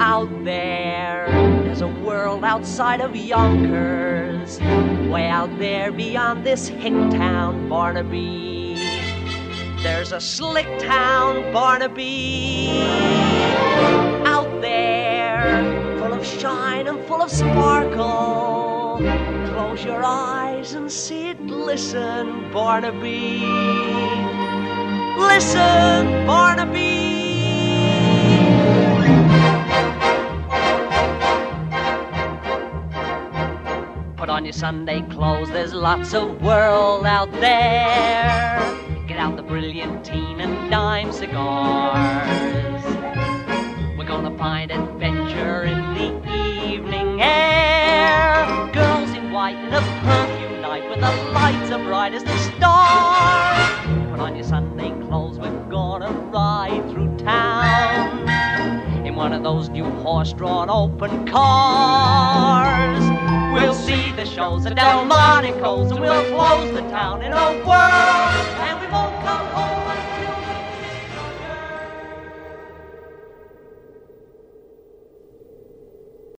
Out there's a world outside of Yonkers, way out there beyond this hick town, Barnaby. There's a slick town, Barnaby, out there, full of shine and full of sparkle. Close your eyes and see it glisten, Barnaby. Listen, Barnaby. Put on your Sunday clothes, there's lots of world out there. Get out the brilliantine and dime cigars. We're gonna find adventure in the evening air. Girls in white in a perfume night with the lights as bright as the stars. Put on your Sunday clothes, we're gonna ride through town in one of those new horse-drawn open cars. We'll see the shows at Delmonico's and we'll close the town in a whirl.